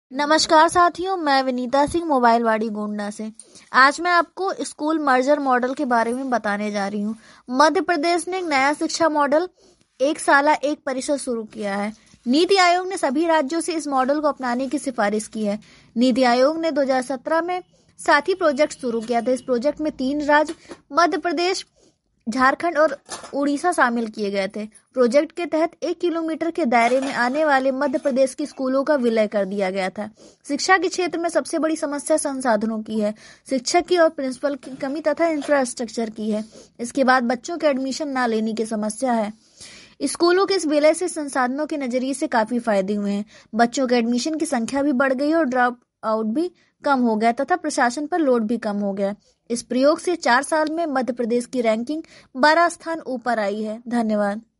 नमस्कार साथियों, मैं विनीता सिंह मोबाइलवाड़ी गोंडा से। आज मैं आपको स्कूल मर्जर मॉडल के बारे में बताने जा रही हूँ। मध्य प्रदेश ने एक नया शिक्षा मॉडल एक साला एक परिषद शुरू किया है। नीति आयोग ने सभी राज्यों से इस मॉडल को अपनाने की सिफारिश की है। नीति आयोग ने 2017 में साथी प्रोजेक्ट शुरू किया था। इस प्रोजेक्ट में 3 राज्य मध्य प्रदेश, झारखंड और उड़ीसा शामिल किए गए थे। प्रोजेक्ट के तहत 1 किलोमीटर के दायरे में आने वाले मध्य प्रदेश के स्कूलों का विलय कर दिया गया था। शिक्षा के क्षेत्र में सबसे बड़ी समस्या संसाधनों की है। शिक्षक की और प्रिंसिपल की कमी तथा इंफ्रास्ट्रक्चर की है। इसके बाद बच्चों के एडमिशन न लेने की समस्या है। स्कूलों के इस विलय से संसाधनों के नजरिए से काफी फायदे हुए हैं। बच्चों के एडमिशन की संख्या भी बढ़ गई और ड्रॉप आउट भी कम हो गया तथा प्रशासन पर लोड भी कम हो गया। इस प्रयोग से 4 साल में मध्य प्रदेश की रैंकिंग 12 स्थान ऊपर आई है। धन्यवाद।